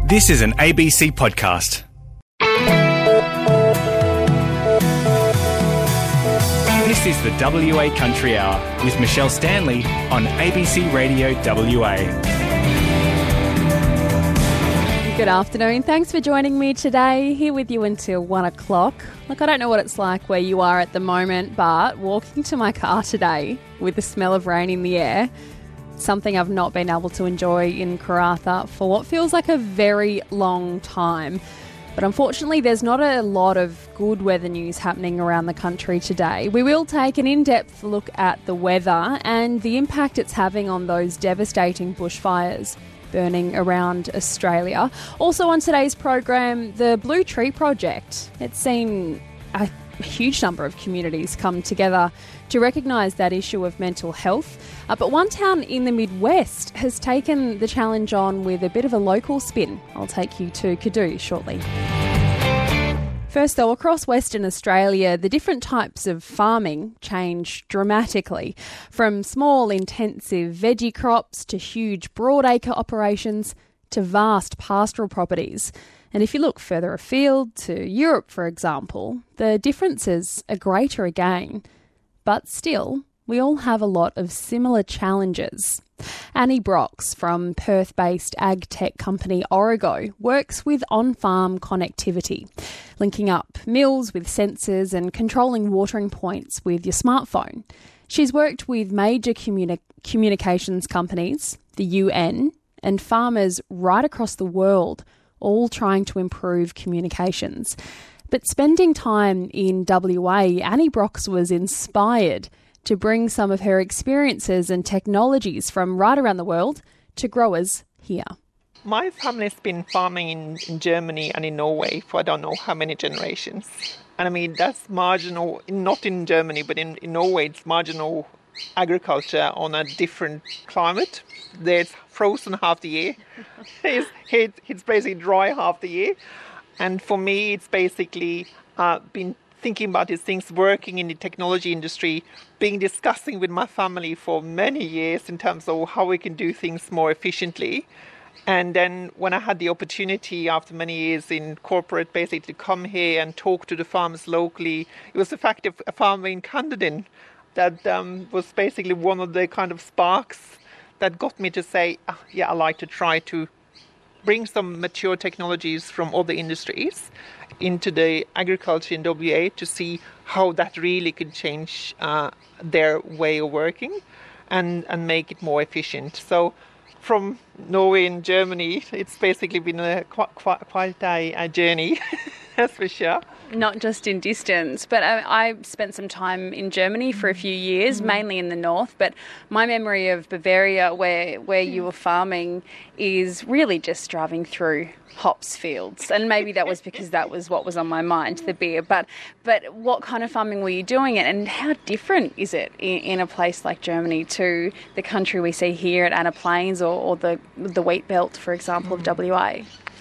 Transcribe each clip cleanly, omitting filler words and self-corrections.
This is an ABC podcast. This is the WA Country Hour with Michelle Stanley on ABC Radio WA. Good afternoon. Thanks for joining me today. Here with you until 1 o'clock. Look, I don't know what it's like where you are at the moment, but walking to my car today with the smell of rain in the air, something I've not been able to enjoy in Karratha for what feels like a very long time. But unfortunately, there's not a lot of good weather news happening around the country today. We will take an in-depth look at the weather and the impact it's having on those devastating bushfires burning around Australia. Also on today's program, the Blue Tree Project. It's seen a huge number of communities come together to recognise that issue of mental health. But one town in the Midwest has taken the challenge on with a bit of a local spin. I'll take you to Cadoo shortly. First though, across Western Australia, the different types of farming change dramatically. From small, intensive veggie crops to huge broadacre operations to vast pastoral properties. And if you look further afield to Europe, for example, the differences are greater again. But still, we all have a lot of similar challenges. Annie Brox from Perth-based ag tech company Origo works with on-farm connectivity, linking up mills with sensors and controlling watering points with your smartphone. She's worked with major communications companies, the UN, and farmers right across the world, all trying to improve communications. But spending time in WA, Annie Brox was inspired to bring some of her experiences and technologies from right around the world to growers here. My family's been farming in Germany and in Norway for I don't know how many generations. And I mean, that's marginal, not in Germany, but in Norway, it's marginal agriculture on a different climate. There's frozen half the year. It's basically dry half the year. And for me, it's basically been thinking about these things, working in the technology industry, discussing with my family for many years in terms of how we can do things more efficiently. And then when I had the opportunity after many years in corporate, basically to come here and talk to the farmers locally, it was the fact of a farmer in Candidin that was basically one of the kind of sparks that got me to say, I'd like to try to bring some mature technologies from other industries into the agriculture in WA to see how that really could change their way of working and make it more efficient. So from Norway and Germany, it's basically been quite a journey, that's for sure. Not just in distance, but I spent some time in Germany for a few years, mainly in the north. But my memory of Bavaria, where you were farming, is really just driving through hops fields. And maybe that was because that was what was on my mind, the beer. But what kind of farming were you doing, and how different is it in a place like Germany to the country we see here at Anna Plains or the wheat belt, for example, of WA?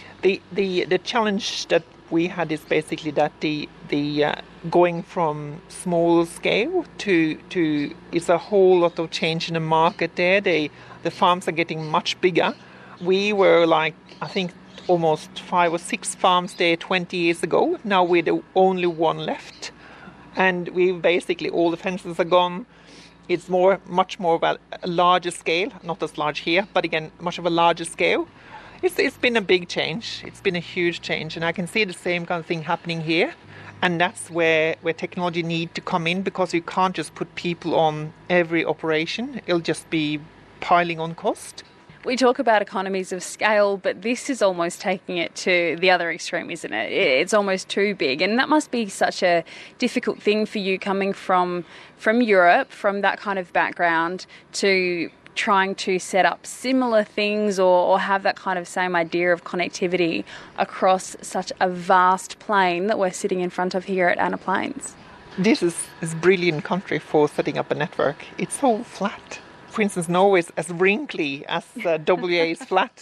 The challenge that we had is basically that the going from small scale to it's a whole lot of change in the market there. The farms are getting much bigger. We were like, I think, almost 5 or 6 farms there 20 years ago. Now we're the only one left. And we basically, all the fences are gone. It's much more of a larger scale, not as large here, but again, much of a larger scale. It's been a big change. It's been a huge change, and I can see the same kind of thing happening here. And that's where technology need to come in, because you can't just put people on every operation. It'll just be piling on cost. We talk about economies of scale, but this is almost taking it to the other extreme, isn't it? It's almost too big, and that must be such a difficult thing for you coming from Europe, from that kind of background, to trying to set up similar things or have that kind of same idea of connectivity across such a vast plain that we're sitting in front of here at Anna Plains. This is a brilliant country for setting up a network. It's so flat. For instance, Norway is as wrinkly as WA is flat.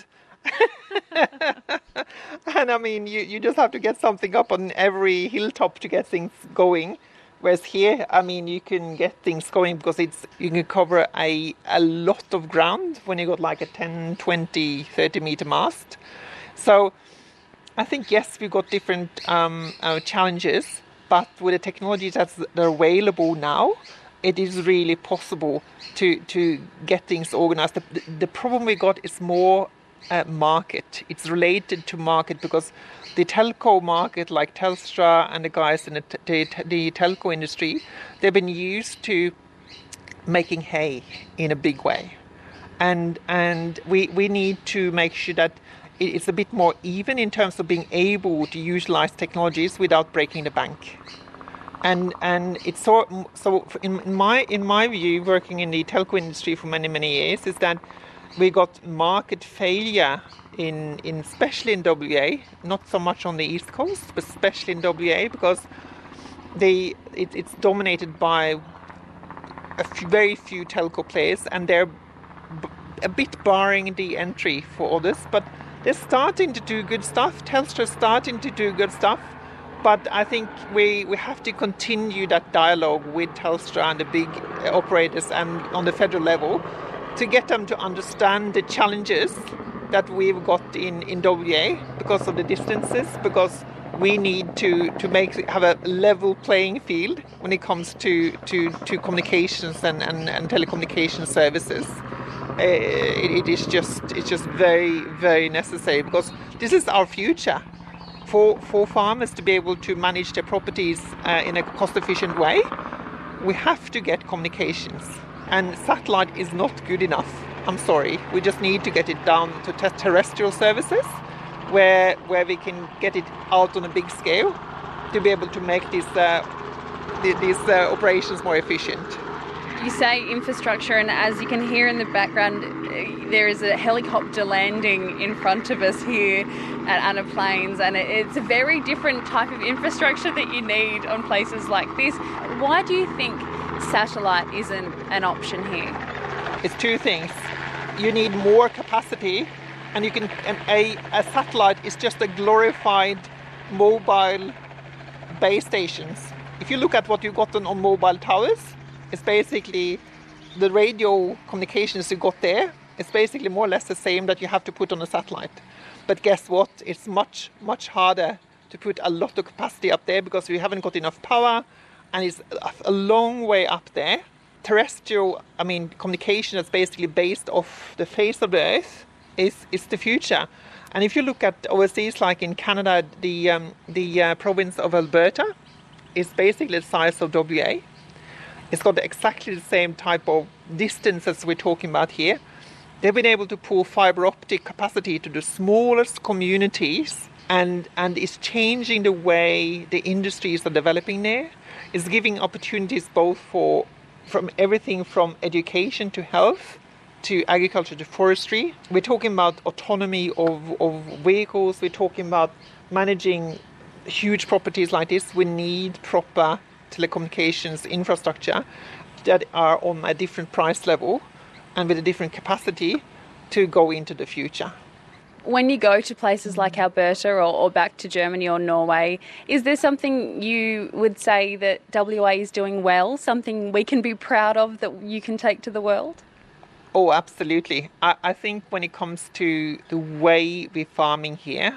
And I mean, you just have to get something up on every hilltop to get things going. Whereas here, I mean, you can get things going because you can cover a lot of ground when you got like a 10, 20, 30 meter mast. So I think, yes, we've got different challenges, but with the technologies that are available now, it is really possible to get things organized. The problem we got is more market. It's related to market because the telco market, like Telstra and the guys in the telco industry, they've been used to making hay in a big way. And we need to make sure that it's a bit more even in terms of being able to utilize technologies without breaking the bank. And it's so in my view, working in the telco industry for many years, is that we got market failure in especially in WA, not so much on the East Coast, but especially in WA, because it's dominated by very few telco players, and they're a bit barring the entry for others, but they're starting to do good stuff. Telstra's starting to do good stuff, but I think we have to continue that dialogue with Telstra and the big operators and on the federal level to get them to understand the challenges that we've got in WA because of the distances, because we need to have a level playing field when it comes to communications and telecommunication services. It's just very, very necessary, because this is our future for farmers to be able to manage their properties in a cost-efficient way. We have to get communications, and satellite is not good enough. I'm sorry. We just need to get it down to terrestrial services, where we can get it out on a big scale to be able to make these operations more efficient. You say infrastructure, and as you can hear in the background, there is a helicopter landing in front of us here at Anna Plains, and it's a very different type of infrastructure that you need on places like this. Why do you think satellite isn't an option here? It's two things. You need more capacity, and a satellite is just a glorified mobile base stations. If you look at what you got on mobile towers, it's basically the radio communications you got there. It's basically more or less the same that you have to put on a satellite. But guess what? It's much harder to put a lot of capacity up there because we haven't got enough power, and it's a long way up there. Terrestrial, communication that's basically based off the face of the earth is the future. And if you look at overseas, like in Canada, the province of Alberta is basically the size of WA. It's got exactly the same type of distance as we're talking about here. They've been able to pull fiber optic capacity to the smallest communities, and it's changing the way the industries are developing there. It's giving opportunities both from everything from education to health to agriculture to forestry. We're talking about autonomy of vehicles. We're talking about managing huge properties like this. We need proper telecommunications infrastructure that are on a different price level and with a different capacity to go into the future. When you go to places like Alberta or back to Germany or Norway, is there something you would say that WA is doing well, something we can be proud of that you can take to the world? Oh, absolutely. I think when it comes to the way we're farming here,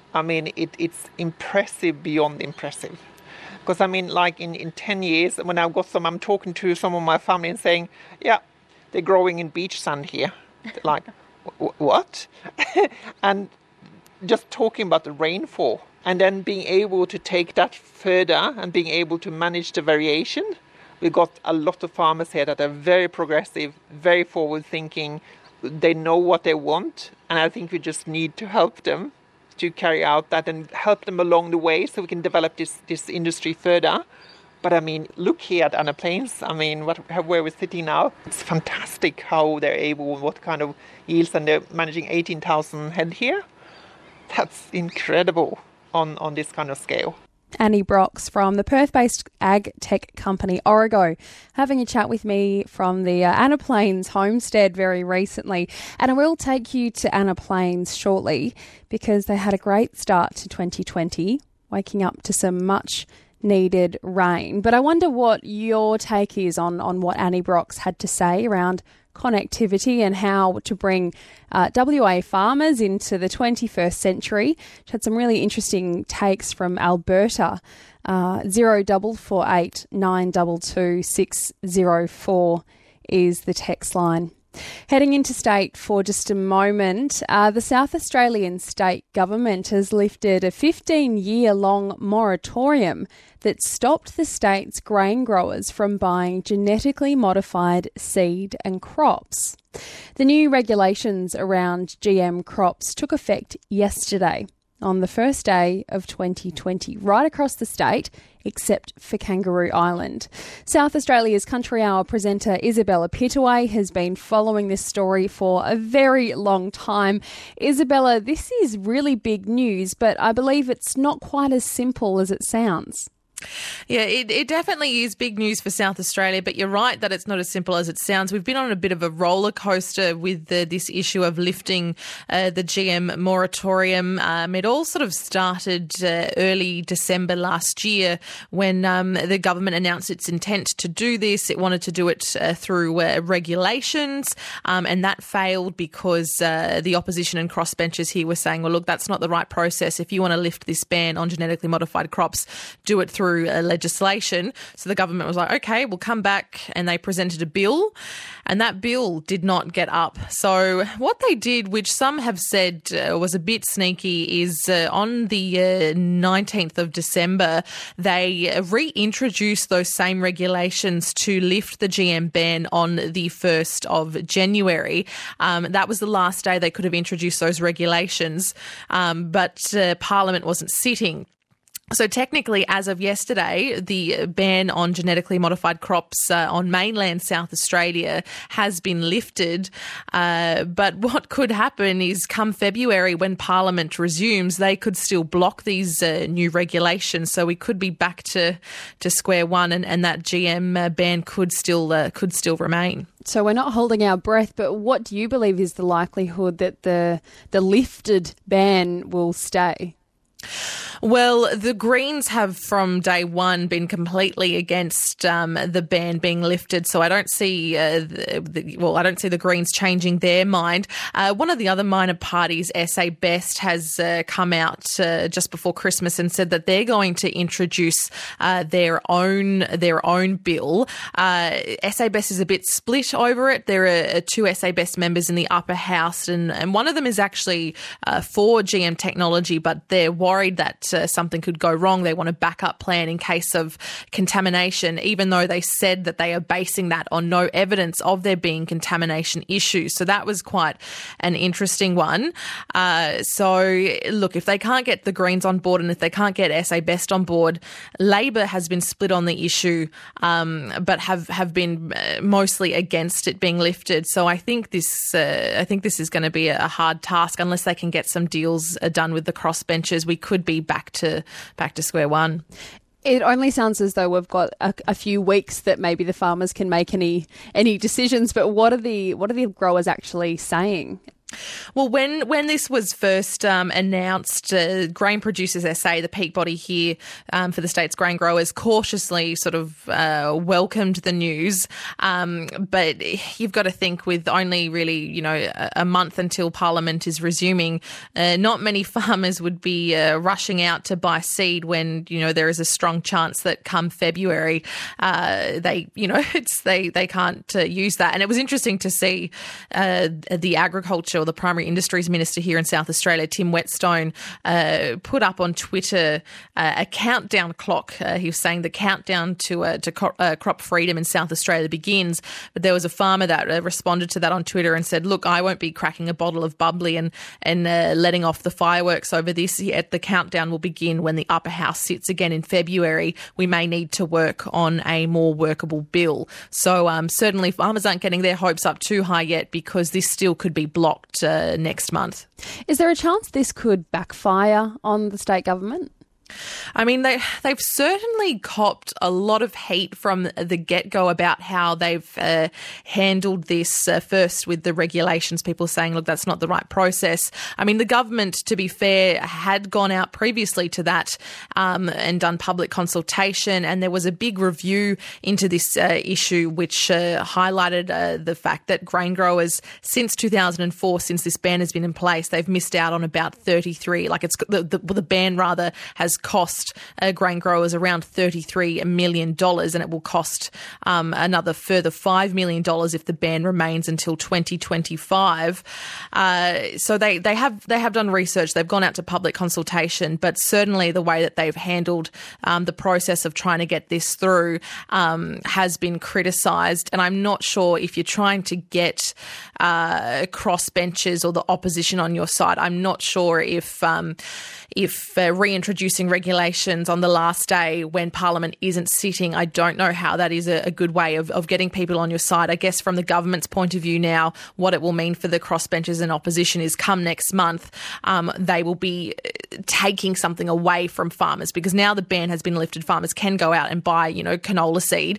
it's impressive beyond impressive. Because like in 10 years, when I'm talking to some of my family and saying, yeah, they're growing in beach sand here. Like, what? And just talking about the rainfall, and then being able to take that further and being able to manage the variation. We've got a lot of farmers here that are very progressive, very forward-thinking. They know what they want, and I think we just need to help them to carry out that and help them along the way so we can develop this industry further. But look here at Anna Plains. Where we're sitting now, it's fantastic how they're able, what kind of yields, and they're managing 18,000 head here. That's incredible on this kind of scale. Annie Brox from the Perth-based ag tech company Origo, having a chat with me from the Anna Plains homestead very recently. And I will take you to Anna Plains shortly because they had a great start to 2020, waking up to some much needed rain. But I wonder what your take is on what Annie Brox had to say around connectivity and how to bring WA farmers into the 21st century. She had some really interesting takes from Alberta. 0448 922 604 is the text line. Heading into state for just a moment, the South Australian state government has lifted a 15-year-long moratorium that stopped the state's grain growers from buying genetically modified seed and crops. The new regulations around GM crops took effect yesterday, on the first day of 2020, right across the state, except for Kangaroo Island. South Australia's Country Hour presenter Isabella Pittaway has been following this story for a very long time. Isabella, this is really big news, but I believe it's not quite as simple as it sounds. Yeah, it definitely is big news for South Australia, but you're right that it's not as simple as it sounds. We've been on a bit of a roller coaster with this issue of lifting the GM moratorium. It all sort of started early December last year when the government announced its intent to do this. It wanted to do it through regulations, and that failed because the opposition and crossbenchers here were saying, well, look, that's not the right process. If you want to lift this ban on genetically modified crops, do it through legislation. So the government was like, okay, we'll come back, and they presented a bill, and that bill did not get up. So what they did, which some have said was a bit sneaky, is on the 19th of December, they reintroduced those same regulations to lift the GM ban on the 1st of January. That was the last day they could have introduced those regulations, but Parliament wasn't sitting. So technically, as of yesterday, the ban on genetically modified crops on mainland South Australia has been lifted. But what could happen is come February, when Parliament resumes, they could still block these new regulations. So we could be back to square one, and that GM ban could still remain. So we're not holding our breath, but what do you believe is the likelihood that the lifted ban will stay? Well, the Greens have from day one been completely against the ban being lifted, so I don't see the Greens changing their mind. One of the other minor parties, SA Best, has come out just before Christmas and said that they're going to introduce their own bill. SA Best is a bit split over it. There are two SA Best members in the upper house, and one of them is actually for GM technology, but they're worried that something could go wrong. They want a backup plan in case of contamination, even though they said that they are basing that on no evidence of there being contamination issues. So that was quite an interesting one. So, look, if they can't get the Greens on board and if they can't get SA Best on board, Labor has been split on the issue, but have been mostly against it being lifted. So I think this is going to be a hard task unless they can get some deals done with the crossbenchers. We could be back to square one. It only sounds as though we've got a few weeks that maybe the farmers can make any decisions. But what are the growers actually saying? Well, when this was first announced, Grain Producers SA, the peak body here for the state's grain growers, cautiously sort of welcomed the news. But you've got to think, with only really, a month until Parliament is resuming, not many farmers would be rushing out to buy seed when, there is a strong chance that come February, they can't use that. And it was interesting to see the agriculture, or the Primary Industries Minister here in South Australia, Tim Whetstone, put up on Twitter a countdown clock. He was saying the countdown to crop freedom in South Australia begins. But there was a farmer that responded to that on Twitter and said, look, I won't be cracking a bottle of bubbly and letting off the fireworks over this. The countdown will begin when the upper house sits again in February. We may need to work on a more workable bill. So certainly farmers aren't getting their hopes up too high yet, because this still could be blocked next month. Is there a chance this could backfire on the state government? I mean, they've certainly copped a lot of heat from the get-go about how they've handled this, first with the regulations, people saying, look, that's not the right process. I mean, the government, to be fair, had gone out previously to that and done public consultation, and there was a big review into this issue which highlighted the fact that grain growers, since 2004, since this ban has been in place, they've missed out on about 33, the ban rather has cost grain growers around $33 million, and it will cost another further $5 million if the ban remains until 2025. So they have done research. They've gone out to public consultation, but certainly the way that they've handled the process of trying to get this through has been criticised. And I'm not sure if you're trying to get crossbenchers or the opposition on your side. I'm not sure if reintroducing regulations on the last day when Parliament isn't sitting, I don't know how that is a good way of getting people on your side. I guess from the government's point of view now, what it will mean for the crossbenchers and opposition is come next month, they will be taking something away from farmers, because now the ban has been lifted, farmers can go out and buy, canola seed.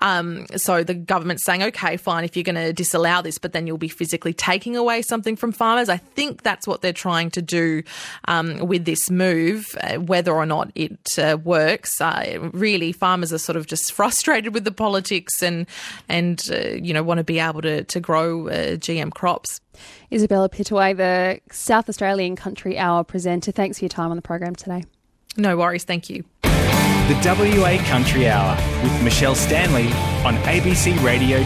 So the government's saying, okay, fine, if you're going to disallow this, but then you'll be physically taking away something from farmers. I think that's what they're trying to do with this move, whether or not it works. Really, farmers are sort of just frustrated with the politics and want to be able to grow GM crops. Isabella Pittaway, the South Australian Country Hour presenter, thanks for your time on the program today. No worries, thank you. The WA Country Hour with Michelle Stanley on ABC Radio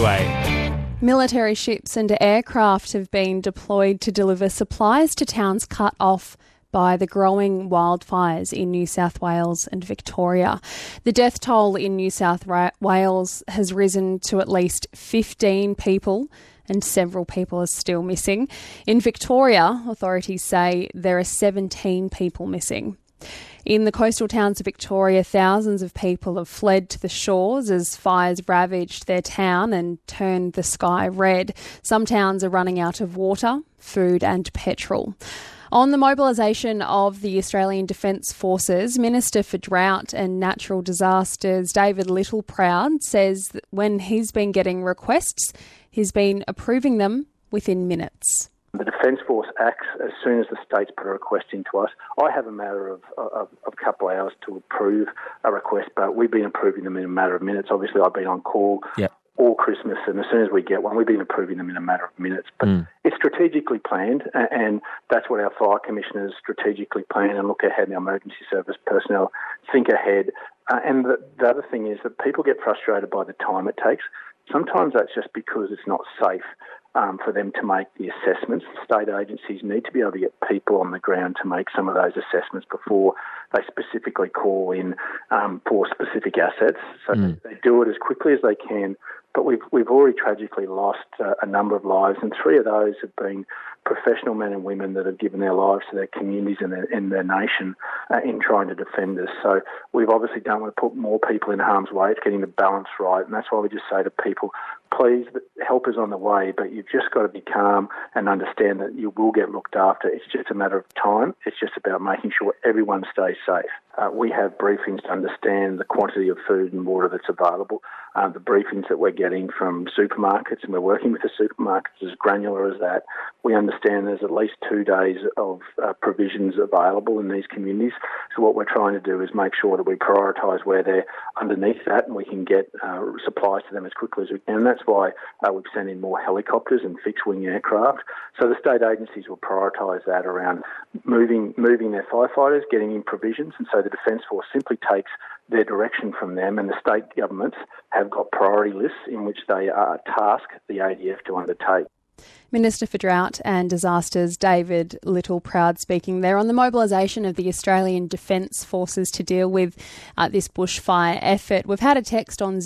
WA. Military ships and aircraft have been deployed to deliver supplies to towns cut off by the growing wildfires in New South Wales and Victoria. The death toll in New South Wales has risen to at least 15 people, and several people are still missing. In Victoria, authorities say there are 17 people missing. In the coastal towns of Victoria, thousands of people have fled to the shores as fires ravaged their town and turned the sky red. Some towns are running out of water, food and petrol. On the mobilisation of the Australian Defence Forces, Minister for Drought and Natural Disasters David Littleproud says that when he's been getting requests, he's been approving them within minutes. The Defence Force acts as soon as the states put a request into us. I have a matter of a couple of hours to approve a request, but we've been approving them in a matter of minutes. Obviously, I've been on call all Christmas, and as soon as we get one, we've been approving them in a matter of minutes. But it's strategically planned, and that's what our fire commissioners strategically plan and look ahead, and our emergency service personnel think ahead. And the other thing is that people get frustrated by the time it takes. Sometimes that's just because it's not safe for them to make the assessments. State agencies need to be able to get people on the ground to make some of those assessments before they specifically call in for specific assets. So they do it as quickly as they can. But we've already tragically lost a number of lives, and 3 of those have been professional men and women that have given their lives to their communities and their nation in trying to defend us. So we've obviously don't want to put more people in harm's way. It's getting the balance right, and that's why we just say to people, please, help is on the way, but you've just got to be calm and understand that you will get looked after. It's just a matter of time. It's just about making sure everyone stays safe. We have briefings to understand the quantity of food and water that's available. The briefings that we're getting from supermarkets, and we're working with the supermarkets as granular as that. We understand there's at least 2 days of provisions available in these communities. So what we're trying to do is make sure that we prioritise where they're underneath that, and we can get supplies to them as quickly as we can. And that's why we've sent in more helicopters and fixed-wing aircraft. So the state agencies will prioritise that around moving their firefighters, getting in provisions, and so the Defence Force simply takes their direction from them, and the state governments have got priority lists in which they task the ADF to undertake. Minister for Drought and Disasters David Littleproud speaking there on the mobilisation of the Australian Defence Forces to deal with this bushfire effort. We've had a text on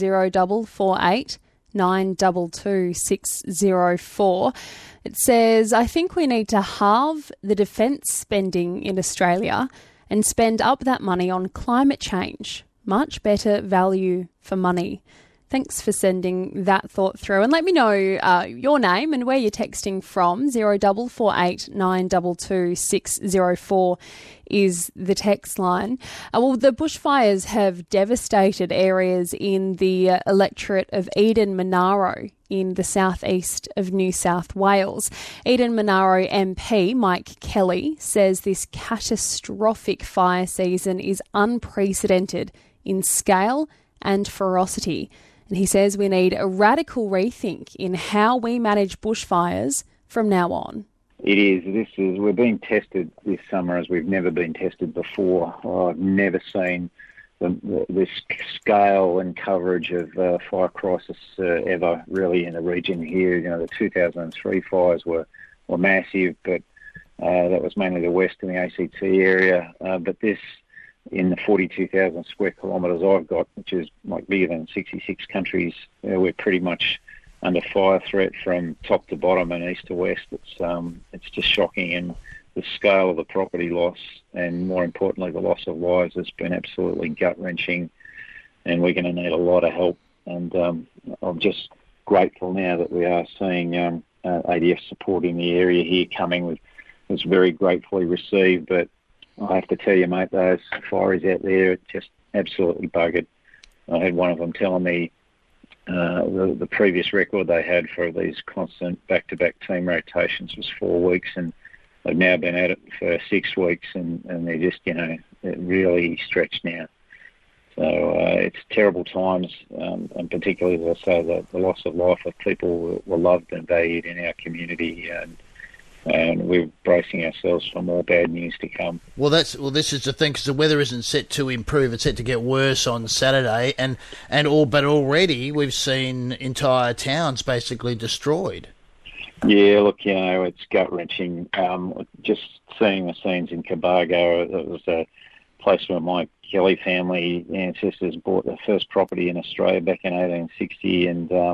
0448 922 604. It says, I think we need to halve the defence spending in Australia and spend up that money on climate change. Much better value for money. Thanks for sending that thought through. And let me know your name and where you're texting from. 0448 922 604 is the text line. Well, the bushfires have devastated areas in the electorate of Eden Monaro in the southeast of New South Wales. Eden Monaro MP Mike Kelly says this catastrophic fire season is unprecedented in scale and ferocity. And he says we need a radical rethink in how we manage bushfires from now on. It is. We're being tested this summer as we've never been tested before. I've never seen this scale and coverage of fire crisis ever really in the region here. You know, the 2003 fires were massive, but that was mainly the west and the ACT area. But this, in the 42,000 square kilometres I've got, which is like bigger than 66 countries, we're pretty much under fire threat from top to bottom and east to west. It's just shocking, and the scale of the property loss and, more importantly, the loss of lives has been absolutely gut-wrenching, and we're going to need a lot of help. And I'm just grateful now that we are seeing ADF support in the area here coming. It's very gratefully received, but I have to tell you, mate, those fireys out there are just absolutely buggered. I had one of them telling me the previous record they had for these constant back-to-back team rotations was 4 weeks, and they've now been at it for 6 weeks, and they're just, they're really stretched now. So it's terrible times, and particularly, as I say, the loss of life of people who were loved and valued in our community, and we're bracing ourselves for more bad news to come. Well, this is the thing, because the weather isn't set to improve; it's set to get worse on Saturday, but already we've seen entire towns basically destroyed. Yeah, look, it's gut wrenching. Just seeing the scenes in Cobargo, it was a place where my Kelly family ancestors bought their first property in Australia back in 1860,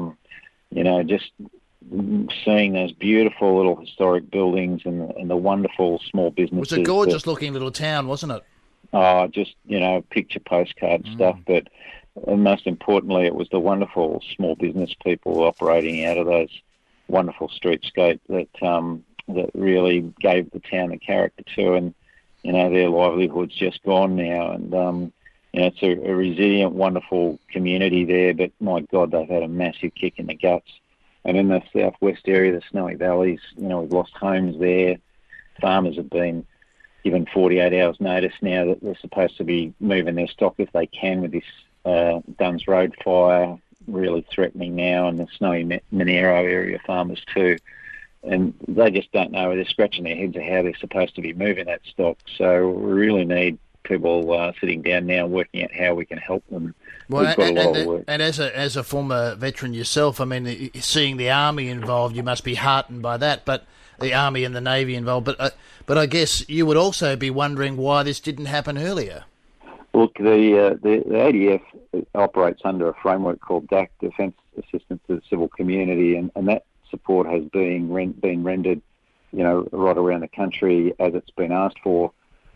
and just seeing those beautiful little historic buildings and the wonderful small businesses. It was a gorgeous-looking little town, wasn't it? Oh, just, picture postcard stuff. But most importantly, it was the wonderful small business people operating out of those wonderful streetscape that really gave the town the character to. And, their livelihood's just gone now. And, it's a resilient, wonderful community there. But, my God, they've had a massive kick in the guts. And in the southwest area, the Snowy Valleys, we've lost homes there. Farmers have been given 48 hours notice now that they're supposed to be moving their stock if they can, with this Duns Road fire really threatening now, and the Snowy Monaro area farmers too. And they just don't know. They're scratching their heads at how they're supposed to be moving that stock. So we really need people sitting down now working out how we can help them. Well, We've got a lot of work. And as a former veteran yourself, I mean, seeing the Army involved, you must be heartened by that. But the Army and the Navy involved. But I guess you would also be wondering why this didn't happen earlier. Look, the ADF operates under a framework called DAC, Defence Assistance to the Civil Community, and that support has been rendered, right around the country as it's been asked for.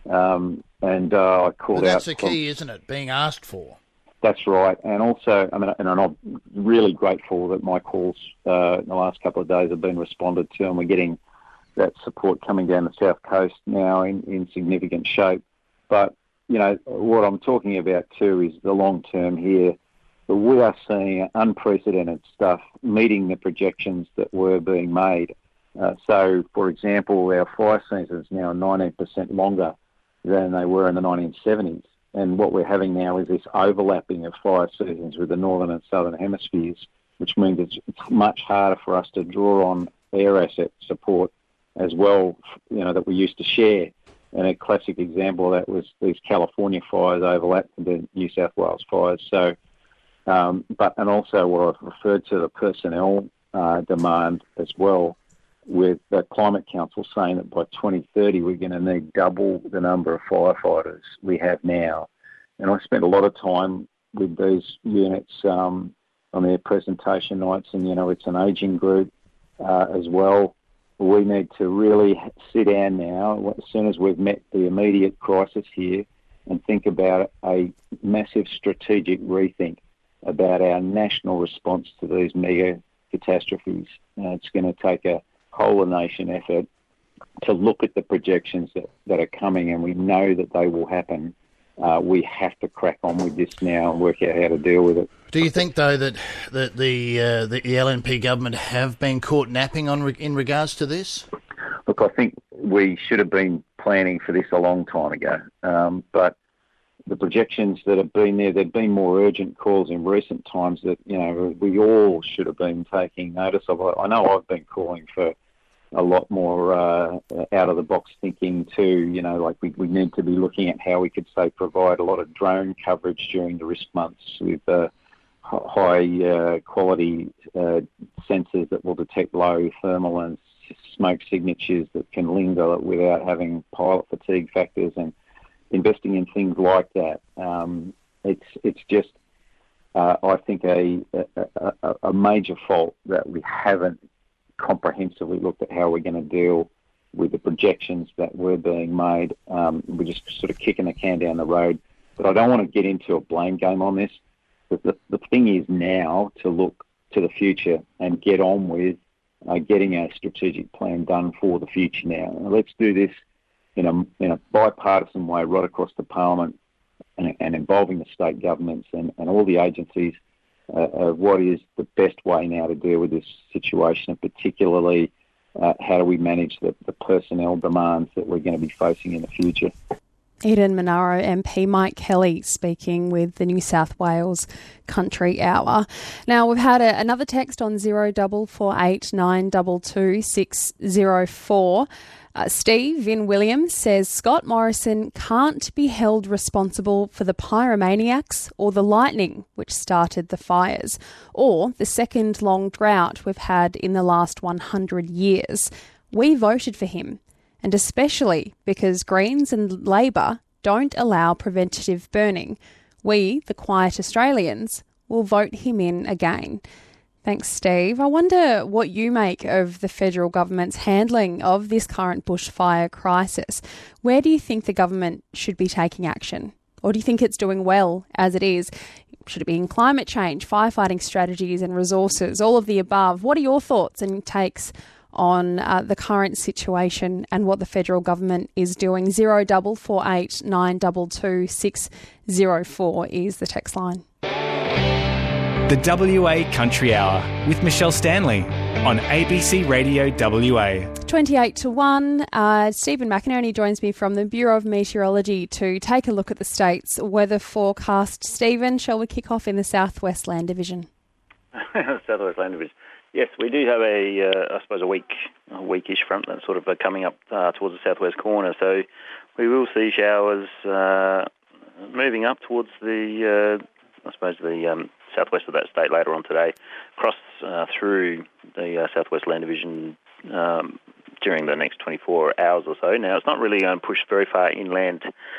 I called out. That's the key, isn't it? Being asked for. That's right, and also, and I'm really grateful that my calls in the last couple of days have been responded to, and we're getting that support coming down the south coast now in significant shape. But what I'm talking about too is the long term here. We are seeing unprecedented stuff meeting the projections that were being made. So, for example, our fire seasons now are 19% longer than they were in the 1970s. And what we're having now is this overlapping of fire seasons with the northern and southern hemispheres, which means it's much harder for us to draw on air asset support as well, that we used to share. And a classic example of that was these California fires overlapped with the New South Wales fires. So, and also what I've referred to, the personnel demand as well, with the Climate Council saying that by 2030 we're going to need double the number of firefighters we have now. And I spent a lot of time with these units on their presentation nights, and it's an ageing group as well. We need to really sit down now, as soon as we've met the immediate crisis here, and think about a massive strategic rethink about our national response to these mega catastrophes. It's going to take a whole-of-nation effort to look at the projections that are coming, and we know that they will happen. We have to crack on with this now and work out how to deal with it. Do you think, though, that the LNP government have been caught napping in regards to this? Look, I think we should have been planning for this a long time ago, but the projections that have been there have been more urgent calls in recent times that, we all should have been taking notice of. I know I've been calling for a lot more out-of-the-box thinking too. Like we need to be looking at how we could, say, provide a lot of drone coverage during the risk months with high-quality sensors that will detect low thermal and smoke signatures that can linger without having pilot fatigue factors, and investing in things like that. It's just, I think, a major fault that we haven't comprehensively looked at how we're going to deal with the projections that were being made. We're just sort of kicking the can down the road. But I don't want to get into a blame game on this. But the thing is now to look to the future and get on with getting our strategic plan done for the future now. Let's do this in a bipartisan way right across the Parliament and involving the state governments and all the agencies of what is the best way now to deal with this situation, and particularly how do we manage the personnel demands that we're going to be facing in the future. Eden Monaro MP Mike Kelly speaking with the New South Wales Country Hour. Now, we've had another text on 0448 922 604. Steve in Williams says Scott Morrison can't be held responsible for the pyromaniacs or the lightning which started the fires, or the second long drought we've had in the last 100 years. We voted for him, and especially because Greens and Labor don't allow preventative burning. We, the quiet Australians, will vote him in again. Thanks, Steve. I wonder what you make of the federal government's handling of this current bushfire crisis. Where do you think the government should be taking action? Or do you think it's doing well as it is? Should it be in climate change, firefighting strategies and resources, all of the above? What are your thoughts and takes on the current situation and what the federal government is doing? 0448 922 604 is the text line. The WA Country Hour with Michelle Stanley on ABC Radio WA. 28 to 1. Stephen McInerney joins me from the Bureau of Meteorology to take a look at the state's weather forecast. Stephen, shall we kick off in the South West Land Division? South West Land Division. Yes, we do have a weakish front that's sort of coming up towards the southwest corner. So we will see showers moving up towards the southwest of that state later on today, across through the Southwest Land Division during the next 24 hours or so. Now, it's not really going to push very far inland,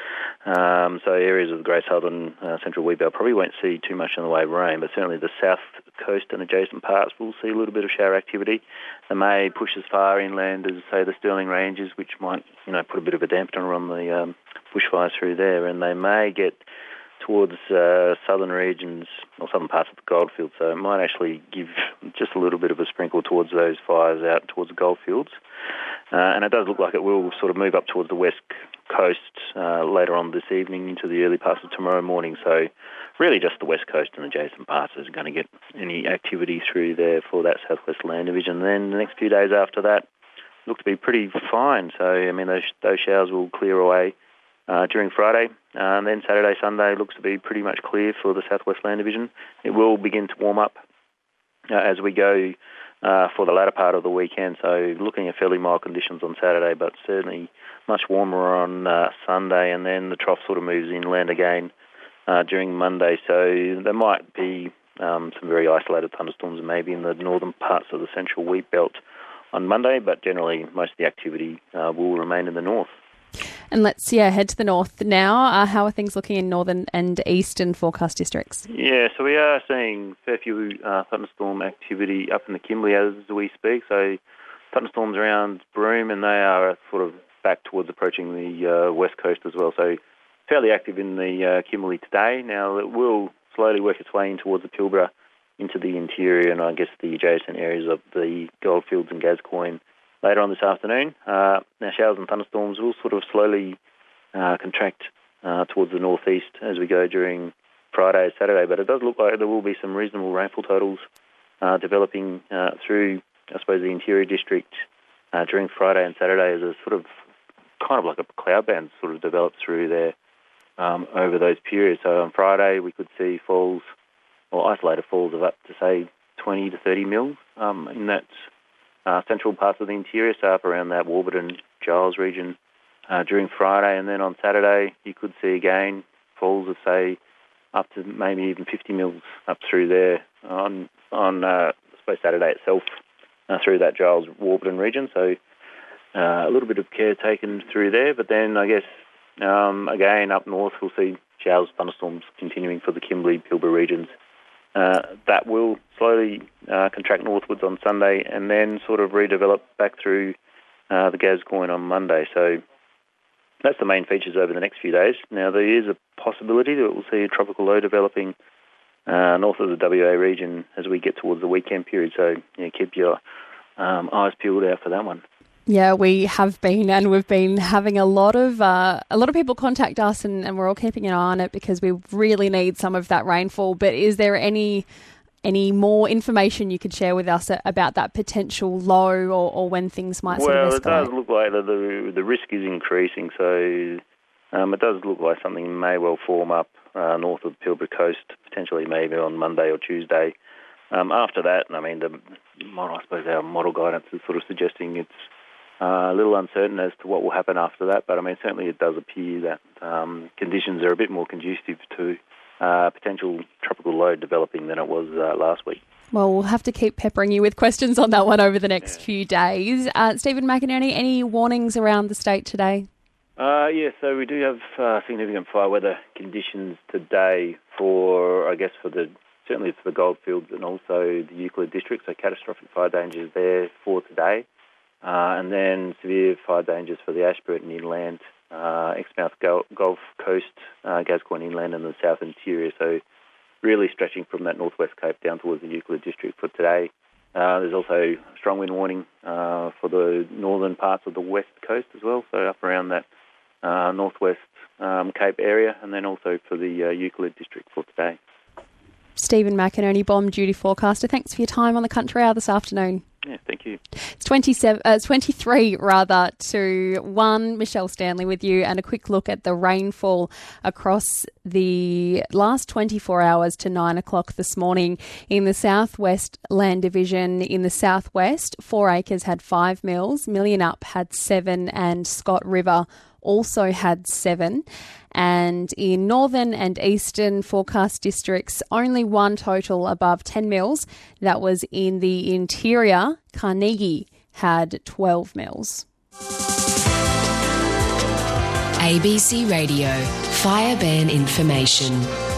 so areas of the Great Southern Central Wheatbelt probably won't see too much in the way of rain, but certainly the south coast and adjacent parts will see a little bit of shower activity. They may push as far inland as, say, the Stirling Ranges, which might put a bit of a dampener on the bushfires through there, and they may get towards southern regions or southern parts of the goldfields, so it might actually give just a little bit of a sprinkle towards those fires out towards the goldfields. And it does look like it will sort of move up towards the west coast later on this evening into the early parts of tomorrow morning. So really just the west coast and adjacent parts is going to get any activity through there for that Southwest Land Division. Then the next few days after that look to be pretty fine. So, I mean, those showers will clear away during Friday, and then Saturday, Sunday looks to be pretty much clear for the Southwest Land Division. It will begin to warm up as we go for the latter part of the weekend, so looking at fairly mild conditions on Saturday, but certainly much warmer on Sunday, and then the trough sort of moves inland again during Monday, so there might be some very isolated thunderstorms maybe in the northern parts of the central wheat belt on Monday, but generally most of the activity will remain in the north. And let's head to the north now. How are things looking in northern and eastern forecast districts? Yeah, so we are seeing a fair few thunderstorm activity up in the Kimberley as we speak. So thunderstorms around Broome, and they are sort of back towards approaching the west coast as well. So fairly active in the Kimberley today. Now it will slowly work its way in towards the Pilbara into the interior and I guess the adjacent areas of the Goldfields and Gascoyne later on this afternoon. Now showers and thunderstorms will sort of slowly contract towards the northeast as we go during Friday and Saturday, but it does look like there will be some reasonable rainfall totals developing through, I suppose, the interior district during Friday and Saturday as a sort of kind of like a cloud band sort of develops through there over those periods. So on Friday we could see falls or isolated falls of up to, say, 20 to 30 mils in that central parts of the interior, so up around that Warburton, Giles region during Friday. And then on Saturday you could see again falls of, say, up to maybe even 50 mils up through there on I suppose, Saturday itself through that Giles, Warburton region. So a little bit of care taken through there. But then I guess, again, up north we'll see showers, thunderstorms continuing for the Kimberley, Pilbara regions. That will slowly contract northwards on Sunday and then sort of redevelop back through the Gascoyne on Monday. So that's the main features over the next few days. Now, there is a possibility that we'll see a tropical low developing north of the WA region as we get towards the weekend period. So keep your eyes peeled out for that one. Yeah, we have been, and we've been having a lot of people contact us, and we're all keeping an eye on it because we really need some of that rainfall. But is there any more information you could share with us about that potential low or when things might sort of escalate? Well, it does look like the risk is increasing, so it does look like something may well form up north of the Pilbara coast, potentially maybe on Monday or Tuesday. After that, I mean, I suppose our model guidance is sort of suggesting it's a little uncertain as to what will happen after that, but I mean, certainly it does appear that conditions are a bit more conducive to potential tropical low developing than it was last week. Well, we'll have to keep peppering you with questions on that one over the next few days. Stephen McInerney, any warnings around the state today? So we do have significant fire weather conditions today certainly for the Goldfields and also the Euclid district, so catastrophic fire dangers there for today. And then severe fire dangers for the Ashburton inland, Exmouth Gulf Coast, Gascoyne inland and the south interior. So really stretching from that northwest Cape down towards the Euclid district for today. There's also a strong wind warning for the northern parts of the west coast as well, so up around that northwest Cape area, and then also for the Euclid district for today. Stephen McInerney, bomb duty forecaster. Thanks for your time on the Country Hour this afternoon. Yeah, thank you. It's 23 to 1. Michelle Stanley with you, and a quick look at the rainfall across the last 24 hours to 9 o'clock this morning. In the Southwest Land Division, in the southwest, 4 Acres had 5 mils, Millionup had 7, and Scott River also had 7. And in northern and eastern forecast districts, only one total above 10 mils. That was in the interior. Carnegie had 12 mils. ABC Radio, Fire Ban information.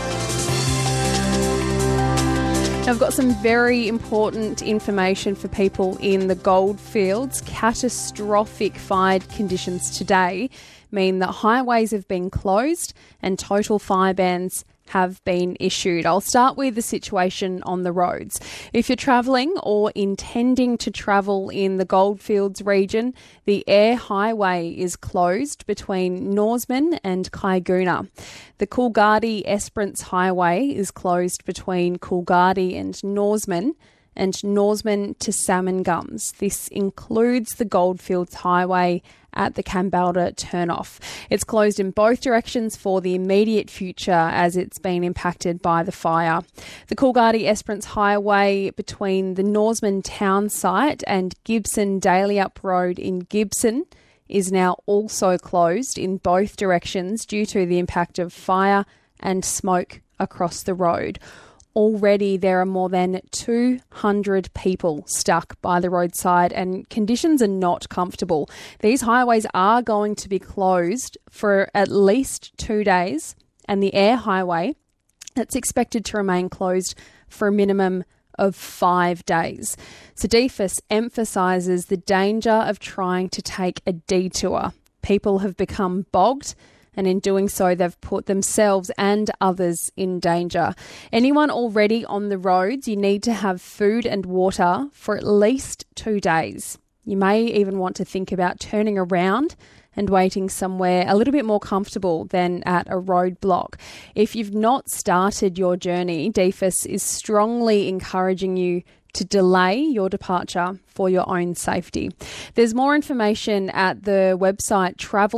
I've got some very important information for people in the Goldfields. Catastrophic fire conditions today mean that highways have been closed and total fire bans have been issued. I'll start with the situation on the roads. If you're travelling or intending to travel in the Goldfields region, the Air Highway is closed between Norseman and Kaiguna. The Coolgardie Esperance Highway is closed between Coolgardie and Norseman to Salmon Gums. This includes the Goldfields Highway at the Kambalda turnoff. It's closed in both directions for the immediate future as it's been impacted by the fire. The Coolgardie Esperance Highway between the Norseman town site and Gibson Dalyup Road in Gibson is now also closed in both directions due to the impact of fire and smoke across the road. Already there are more than 200 people stuck by the roadside and conditions are not comfortable. These highways are going to be closed for at least 2 days, and the Air Highway, that's expected to remain closed for a minimum of 5 days. So DFIS emphasises the danger of trying to take a detour. People have become bogged and in doing so, they've put themselves and others in danger. Anyone already on the roads, you need to have food and water for at least 2 days. You may even want to think about turning around and waiting somewhere a little bit more comfortable than at a roadblock. If you've not started your journey, DFIS is strongly encouraging you to delay your departure for your own safety. There's more information at the website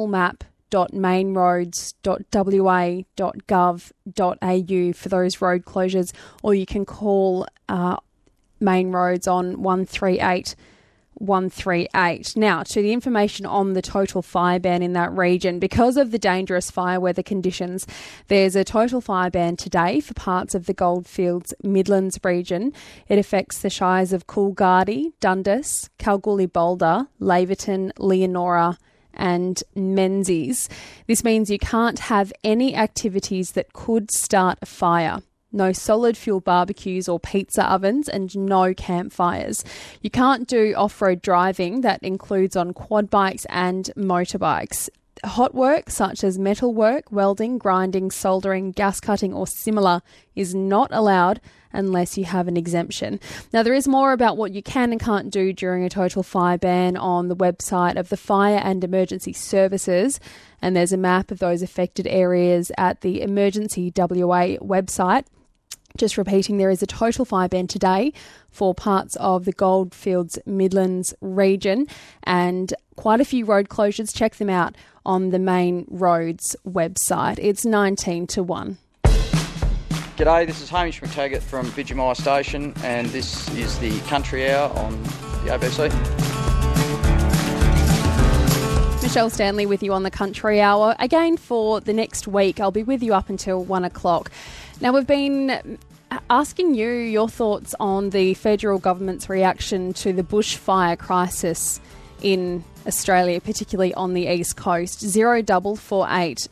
travelmap.mainroads.wa.gov.au for those road closures, or you can call Main Roads on 138 138. Now, to the information on the total fire ban in that region. Because of the dangerous fire weather conditions, there's a total fire ban today for parts of the Goldfields Midlands region. It affects the shires of Coolgardie, Dundas, Kalgoorlie-Boulder, Laverton, Leonora and Menzies. This means you can't have any activities that could start a fire. No solid fuel barbecues or pizza ovens, and no campfires. You can't do off-road driving that includes on quad bikes and motorbikes. Hot work such as metal work, welding, grinding, soldering, gas cutting or similar is not allowed unless you have an exemption. Now, there is more about what you can and can't do during a total fire ban on the website of the Fire and Emergency Services, and there's a map of those affected areas at the Emergency WA website. Just repeating, there is a total fire ban today for parts of the Goldfields Midlands region and quite a few road closures. Check them out on the Main Roads website. It's 19 to 1. G'day, this is Hamish McTaggart from Vidjamaya Station, and this is the Country Hour on the ABC. Michelle Stanley with you on the Country Hour. Again, for the next week, I'll be with you up until 1 o'clock. Now, we've been asking you your thoughts on the federal government's reaction to the bushfire crisis in Australia, particularly on the East Coast. 0448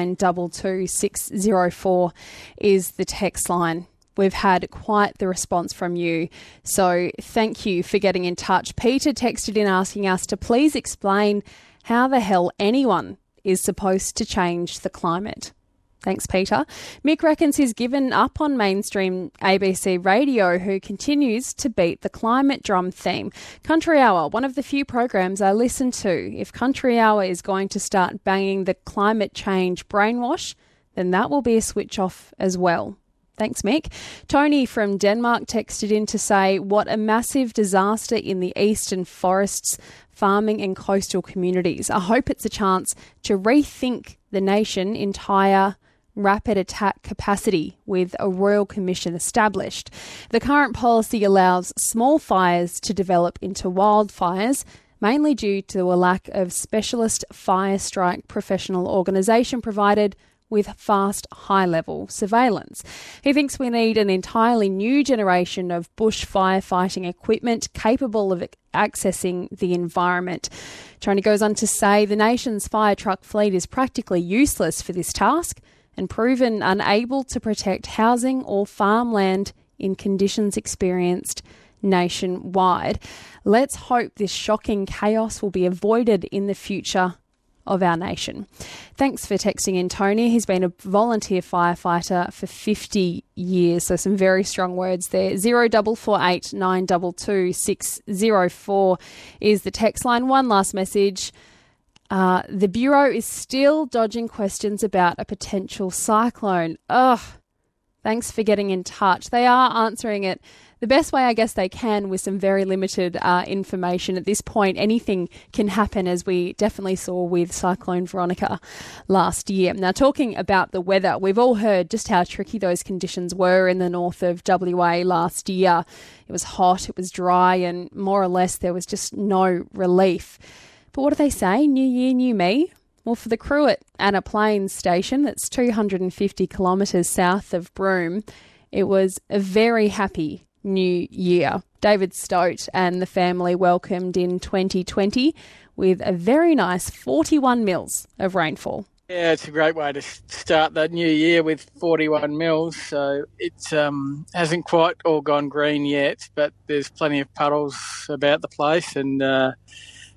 922 604 is the text line. We've had quite the response from you, so thank you for getting in touch. Peter texted in asking us to please explain how the hell anyone is supposed to change the climate. Thanks, Peter. Mick reckons he's given up on mainstream ABC radio, who continues to beat the climate drum theme. Country Hour, one of the few programs I listen to. If Country Hour is going to start banging the climate change brainwash, then that will be a switch off as well. Thanks, Mick. Tony from Denmark texted in to say, what a massive disaster in the eastern forests, farming and coastal communities. I hope it's a chance to rethink the nation entire rapid attack capacity with a Royal Commission established. The current policy allows small fires to develop into wildfires, mainly due to a lack of specialist fire strike professional organisation provided with fast, high-level surveillance. He thinks we need an entirely new generation of bush firefighting equipment capable of accessing the environment. Tony goes on to say the nation's fire truck fleet is practically useless for this task and proven unable to protect housing or farmland in conditions experienced nationwide. Let's hope this shocking chaos will be avoided in the future of our nation. Thanks for texting in, Tony. He's been a volunteer firefighter for 50 years, so some very strong words there. 0448 922 604 is the text line. One last message. The Bureau is still dodging questions about a potential cyclone. Thanks for getting in touch. They are answering it the best way I guess they can with some very limited information. At this point, anything can happen, as we definitely saw with Cyclone Veronica last year. Now, talking about the weather, we've all heard just how tricky those conditions were in the north of WA last year. It was hot, it was dry, and more or less there was just no relief. But what do they say? New year, new me? Well, for the crew at Anna Plains Station, that's 250 kilometres south of Broome, it was a very happy new year. David Stote and the family welcomed in 2020 with a very nice 41 mils of rainfall. Yeah, it's a great way to start that new year with 41 mils. So it hasn't quite all gone green yet, but there's plenty of puddles about the place, and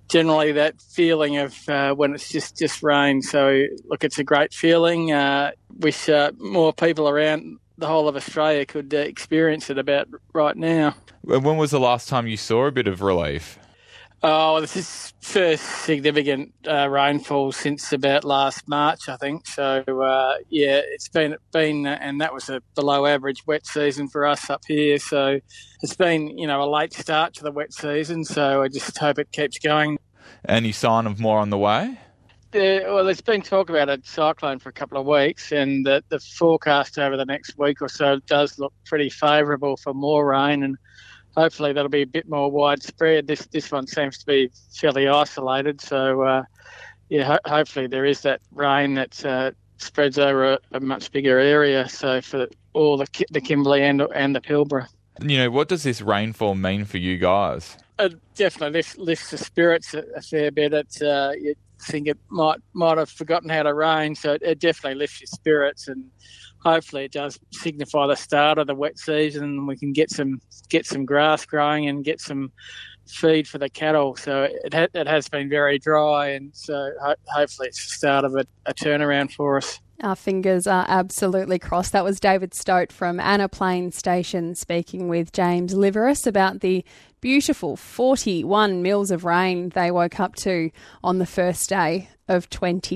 generally that feeling of when it's just rain. So, look, it's a great feeling. Wish more people around the whole of Australia could experience it about right now. When was the last time you saw a bit of relief? Oh, this is first significant rainfall since about last March, I think. So, it's been, and that was a below average wet season for us up here. So it's been, a late start to the wet season. So I just hope it keeps going. Any sign of more on the way? Well, there's been talk about a cyclone for a couple of weeks, and the forecast over the next week or so does look pretty favourable for more rain, and hopefully that'll be a bit more widespread. This one seems to be fairly isolated, so hopefully there is that rain that spreads over a much bigger area. So for all the Kimberley and the Pilbara. What does this rainfall mean for you guys? It definitely lifts the spirits a fair bit. You think it might have forgotten how to rain, so it definitely lifts your spirits, and hopefully it does signify the start of the wet season, and we can get some grass growing and get some feed for the cattle. So it has been very dry, and so hopefully it's the start of a turnaround for us. Our fingers are absolutely crossed. That was David Stote from Anna Plains Station speaking with James Liveris about the beautiful 41 mils of rain they woke up to on the first day of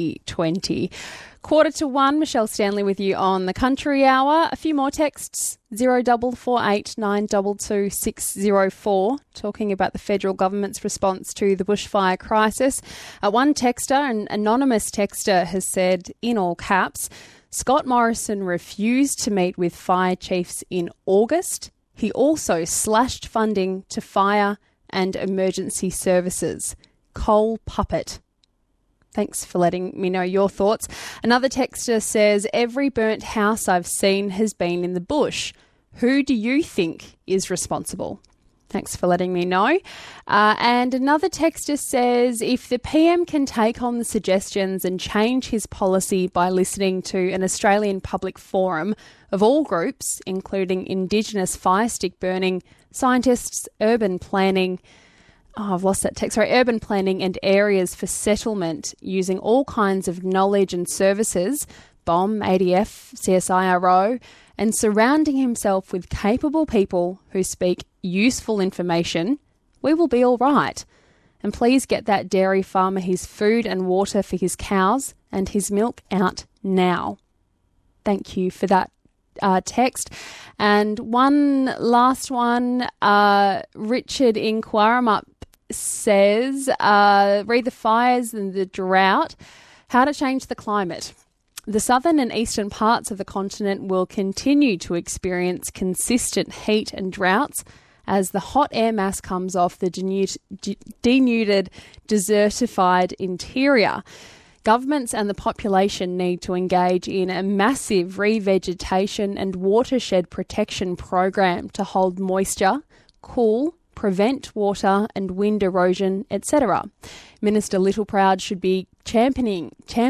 2020. 1:45, Michelle Stanley with you on the Country Hour. A few more texts, 0448 922 604, talking about the federal government's response to the bushfire crisis. One texter, an anonymous texter, has said, in all caps, Scott Morrison refused to meet with fire chiefs in August. He also slashed funding to fire and emergency services. Coal puppet. Thanks for letting me know your thoughts. Another texter says, every burnt house I've seen has been in the bush. Who do you think is responsible? Thanks for letting me know. And another texter says, if the PM can take on the suggestions and change his policy by listening to an Australian public forum of all groups, including Indigenous fire stick burning, scientists, urban planning, urban planning and areas for settlement using all kinds of knowledge and services, BOM, ADF, CSIRO, and surrounding himself with capable people who speak useful information, we will be all right. And please get that dairy farmer his food and water for his cows and his milk out now. Thank you for that text. And one last one, Richard in Quaramup says, read the fires and the drought, how to change the climate. The southern and eastern parts of the continent will continue to experience consistent heat and droughts as the hot air mass comes off the denuded, desertified interior. Governments and the population need to engage in a massive revegetation and watershed protection program to hold moisture, cool, prevent water and wind erosion, etc. Minister Littleproud should be championing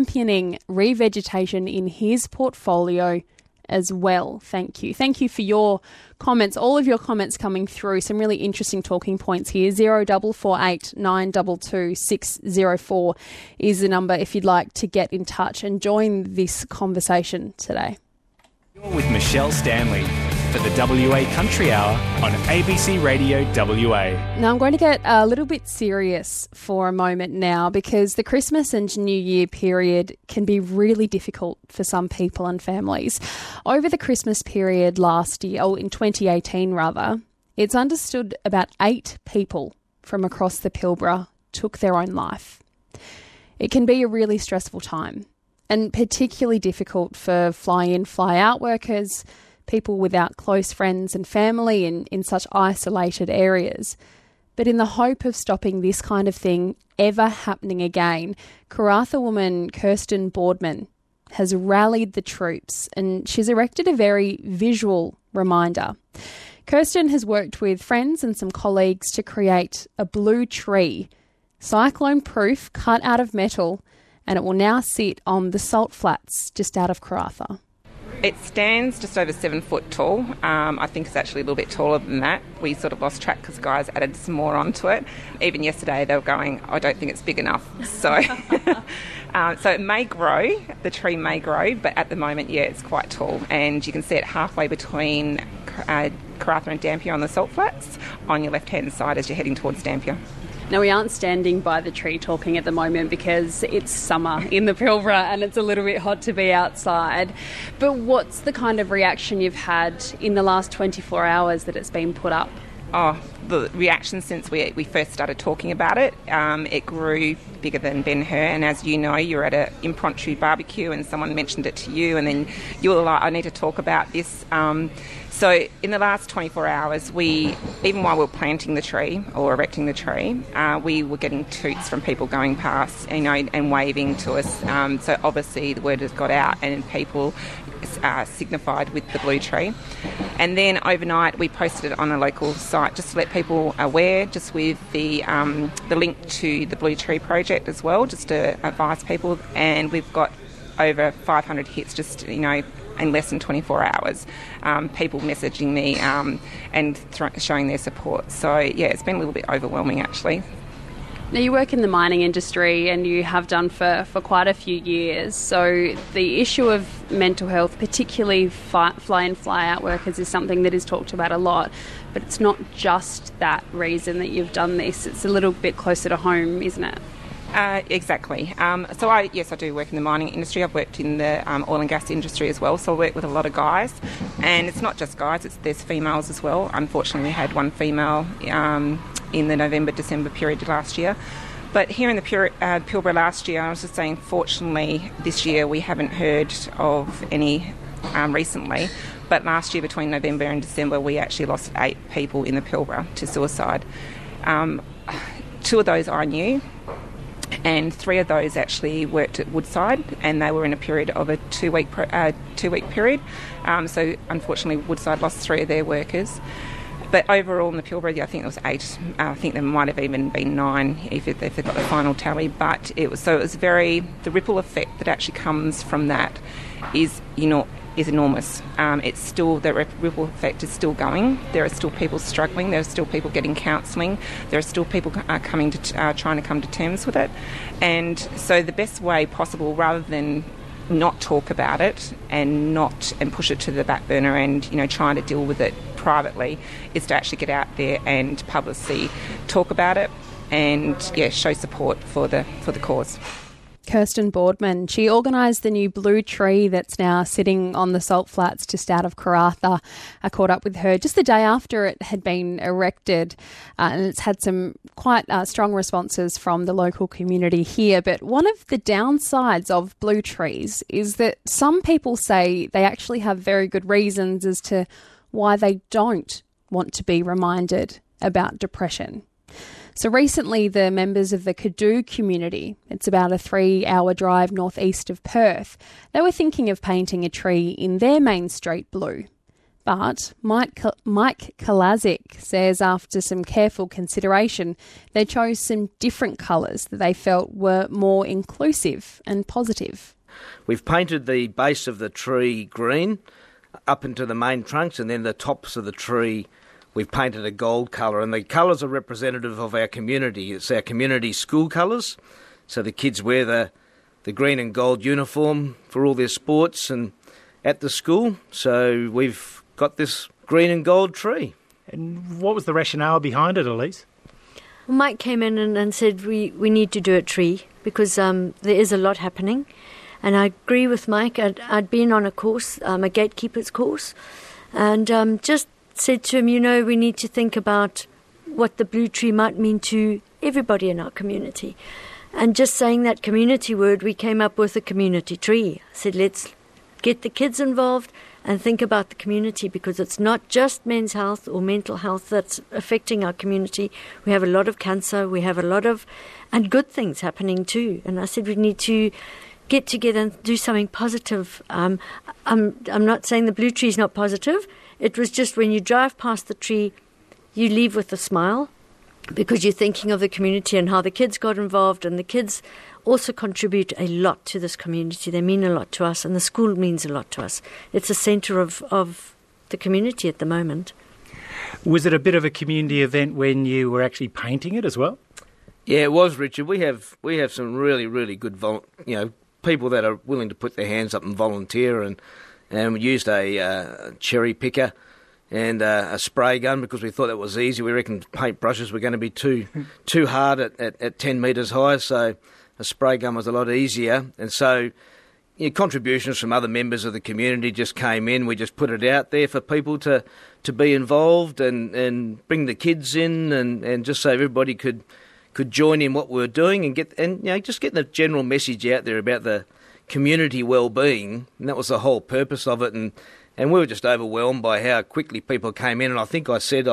revegetation in his portfolio as well. Thank you. Thank you for your comments, all of your comments coming through. Some really interesting talking points here. 0448 922 604 is the number if you'd like to get in touch and join this conversation today. You're with Michelle Stanley for the WA Country Hour on ABC Radio WA. Now I'm going to get a little bit serious for a moment now, because the Christmas and New Year period can be really difficult for some people and families. Over the Christmas period last year, or in 2018 rather, it's understood about 8 people from across the Pilbara took their own life. It can be a really stressful time, and particularly difficult for fly-in, fly-out workers, people without close friends and family in such isolated areas. But in the hope of stopping this kind of thing ever happening again, Karratha woman Kirsten Boardman has rallied the troops, and she's erected a very visual reminder. Kirsten has worked with friends and some colleagues to create a blue tree, cyclone-proof, cut out of metal, and it will now sit on the salt flats just out of Karratha. It stands just over 7 foot tall. I think it's actually a little bit taller than that. We sort of lost track because guys added some more onto it. Even yesterday they were going, I don't think it's big enough. So so it may grow, the tree may grow, but at the moment, yeah, it's quite tall. And you can see it halfway between Karratha and Dampier on the salt flats on your left-hand side as you're heading towards Dampier. Now, we aren't standing by the tree talking at the moment because it's summer in the Pilbara and it's a little bit hot to be outside. But what's the kind of reaction you've had in the last 24 hours that it's been put up? Oh, the reaction since we first started talking about it, it grew bigger than Ben-Hur. And as you know, you're at an impromptu barbecue and someone mentioned it to you and then you were like, I need to talk about this. So in the last 24 hours, even while we were planting the tree or erecting the tree, we were getting toots from people going past, and waving to us. So obviously the word has got out and people signified with the blue tree. And then overnight we posted it on a local site just to let people aware, just with the link to the Blue Tree Project as well, just to advise people. And we've got over 500 hits just, in less than 24 hours, people messaging me and showing their support. So, yeah, it's been a little bit overwhelming, actually. Now, you work in the mining industry and you have done for quite a few years. So the issue of mental health, particularly fly-in, fly-out workers, is something that is talked about a lot. But it's not just that reason that you've done this. It's a little bit closer to home, isn't it? Exactly. So I do work in the mining industry. I've worked in the oil and gas industry as well, so I work with a lot of guys. And it's not just guys, there's females as well. Unfortunately, we had one female in the November-December period last year. But here in the Pilbara last year, I was just saying, fortunately, this year we haven't heard of any recently. But last year, between November and December, we actually lost 8 people in the Pilbara to suicide. 2 of those I knew. And 3 of those actually worked at Woodside, and they were in a period of a 2-week period. So unfortunately, Woodside lost 3 of their workers. But overall in the Pilbara, I think there was 8. I think there might have even been 9 if they got the final tally. But it was the ripple effect that actually comes from that is enormous. It's still, the ripple effect is still going. There are still people struggling. There are still people getting counselling. There are still people trying to come to terms with it. And so the best way possible, rather than not talk about it and push it to the back burner and trying to deal with it privately, is to actually get out there and publicly talk about it and show support for the cause. Kirsten Boardman. She organised the new blue tree that's now sitting on the salt flats just out of Karratha. I caught up with her just the day after it had been erected, and it's had some quite strong responses from the local community here. But one of the downsides of blue trees is that some people say they actually have very good reasons as to why they don't want to be reminded about depression. So recently, the members of the Cadoo community, it's about a 3-hour drive northeast of Perth, they were thinking of painting a tree in their main street blue. But Mike Kalazic says after some careful consideration, they chose some different colours that they felt were more inclusive and positive. We've painted the base of the tree green up into the main trunks, and then the tops of the tree we've painted a gold colour, and the colours are representative of our community. It's our community school colours, so the kids wear the green and gold uniform for all their sports and at the school. So we've got this green and gold tree. And what was the rationale behind it, Elise? Well, Mike came in and said we need to do a tree because there is a lot happening. And I agree with Mike. I'd been on a course, a gatekeeper's course, and just said to him, we need to think about what the blue tree might mean to everybody in our community. And just saying that community word, we came up with a community tree. I said, let's get the kids involved and think about the community, because it's not just men's health or mental health that's affecting our community. We have a lot of cancer, we have a lot of and good things happening too. And I said we need to get together and do something positive. I'm not saying the blue tree is not positive. It was just when you drive past the tree, you leave with a smile because you're thinking of the community and how the kids got involved, and the kids also contribute a lot to this community. They mean a lot to us, and the school means a lot to us. It's a centre of the community at the moment. Was it a bit of a community event when you were actually painting it as well? Yeah, it was, Richard. We have some really, really good people that are willing to put their hands up and volunteer, and we used a cherry picker and a spray gun because we thought that was easy. We reckoned paint brushes were going to be too hard at 10 metres high, so a spray gun was a lot easier. And so contributions from other members of the community just came in. We just put it out there for people to be involved and bring the kids in and just so everybody could join in what we were doing and just get the general message out there about the community well-being. And that was the whole purpose of it. And we were just overwhelmed by how quickly people came in. And I think I said,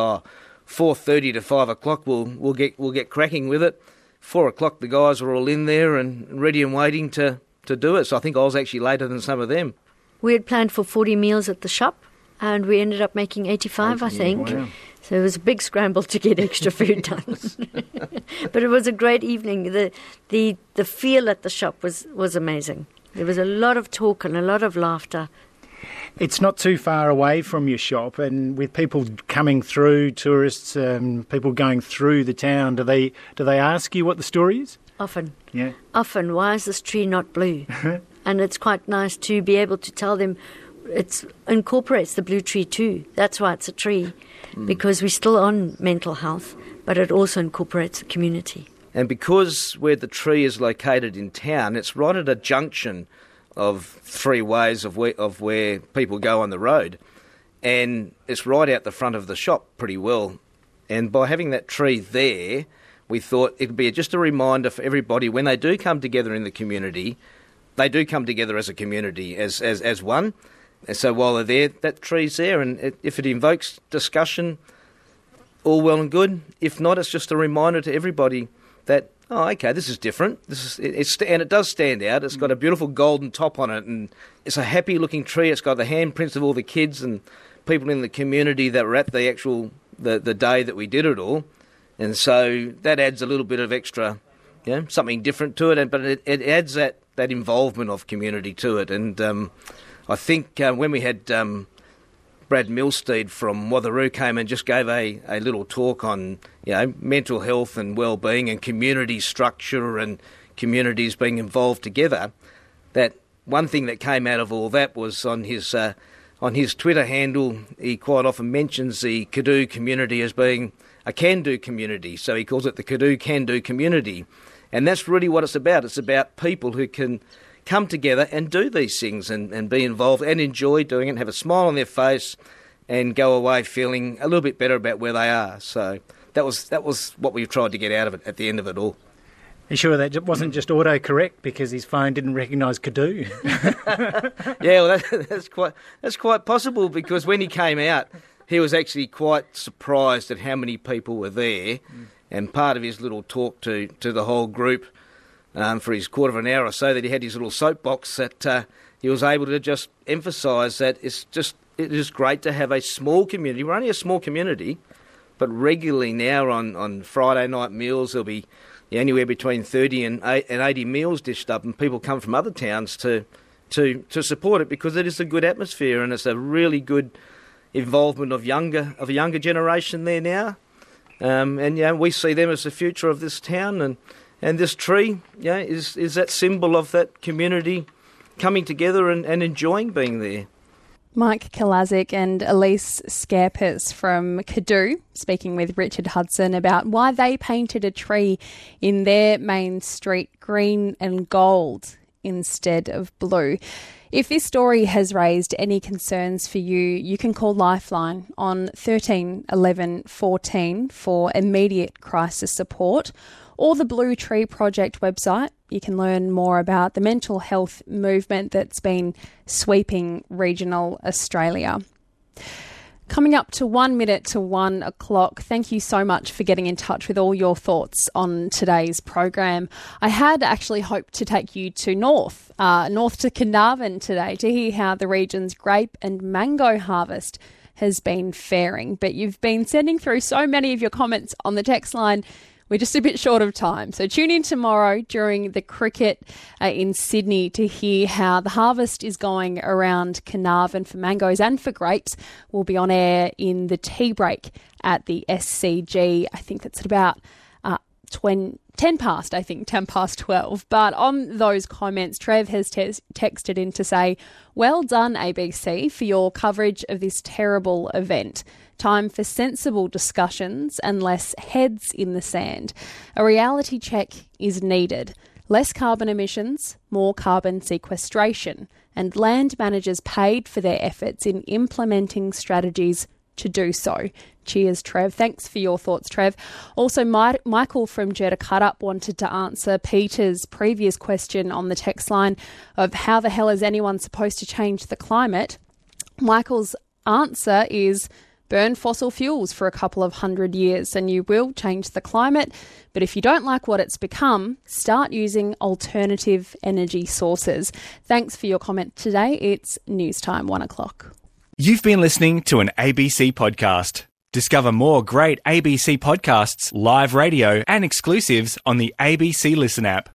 4:30 to 5 o'clock, we'll get cracking with it. 4 o'clock, the guys were all in there and ready and waiting to do it. So I think I was actually later than some of them. We had planned for 40 meals at the shop, and we ended up making 85, I think. Wow. So it was a big scramble to get extra food done. But it was a great evening. The feel at the shop was amazing. There was a lot of talk and a lot of laughter. It's not too far away from your shop, and with people coming through, tourists, people going through the town, do they ask you what the story is? Often. Yeah. Often. Why is this tree not blue? And it's quite nice to be able to tell them it incorporates the blue tree too. That's why it's a tree, because we're still on mental health, but it also incorporates the community. And because where the tree is located in town, it's right at a junction of three ways of where people go on the road, and it's right out the front of the shop pretty well. And by having that tree there, we thought it would be just a reminder for everybody when they do come together in the community, they do come together as a community, as one. And so while they're there, that tree's there, and if it invokes discussion, all well and good. If not, it's just a reminder to everybody that, okay, this is different. And it does stand out. It's got a beautiful golden top on it, and it's a happy-looking tree. It's got the handprints of all the kids and people in the community that were at the actual the day that we did it all. And so that adds a little bit of extra, something different to it. But it adds that involvement of community to it. And I think when we had Brad Milstead from Watheroo came and just gave a little talk on mental health and well-being and community structure and communities being involved together, that one thing that came out of all that was on his Twitter handle, he quite often mentions the Caddo community as being a can-do community. So he calls it the Caddo can-do community. And that's really what it's about. It's about people who can come together and do these things and be involved and enjoy doing it and have a smile on their face and go away feeling a little bit better about where they are. So that was what we tried to get out of it at the end of it all. Are you sure that wasn't just autocorrect because his phone didn't recognise Caddo? Yeah, well, that's quite possible, because when he came out, he was actually quite surprised at how many people were there. And part of his little talk to the whole group for his quarter of an hour or so, that he had his little soapbox, that he was able to just emphasise that it is great to have a small community. We're only a small community, but regularly now on Friday night meals there'll be anywhere between 30 and 80 meals dished up, and people come from other towns to support it, because it is a good atmosphere and it's a really good involvement of a younger generation there now. And we see them as the future of this town, and this tree is that symbol of that community coming together and enjoying being there. Mike Kalazic and Elise Scarpus from Caddo speaking with Richard Hudson about why they painted a tree in their main street green and gold instead of blue. If this story has raised any concerns for you, you can call Lifeline on 13 11 14 for immediate crisis support, or the Blue Tree Project website. You can learn more about the mental health movement that's been sweeping regional Australia. Coming up to 1 minute to 1 o'clock, thank you so much for getting in touch with all your thoughts on today's program. I had actually hoped to take you to north to Carnarvon today to hear how the region's grape and mango harvest has been faring. But you've been sending through so many of your comments on the text line. we're just a bit short of time. So tune in tomorrow during the cricket in Sydney to hear how the harvest is going around Carnarvon for mangoes and for grapes. We'll be on air in the tea break at the SCG. I think that's at about 10 past 12. But on those comments, Trev has texted in to say, well done, ABC, for your coverage of this terrible event. Time for sensible discussions and less heads in the sand. A reality check is needed. Less carbon emissions, more carbon sequestration, and land managers paid for their efforts in implementing strategies to do so. Cheers, Trev. Thanks for your thoughts, Trev. Also, Michael from Jeddah Cut Up wanted to answer Peter's previous question on the text line of how the hell is anyone supposed to change the climate? Michael's answer is burn fossil fuels for a couple of 100 years and you will change the climate. But if you don't like what it's become, start using alternative energy sources. Thanks for your comment today. It's news time, 1 o'clock. You've been listening to an ABC podcast. Discover more great ABC podcasts, live radio and exclusives on the ABC Listen app.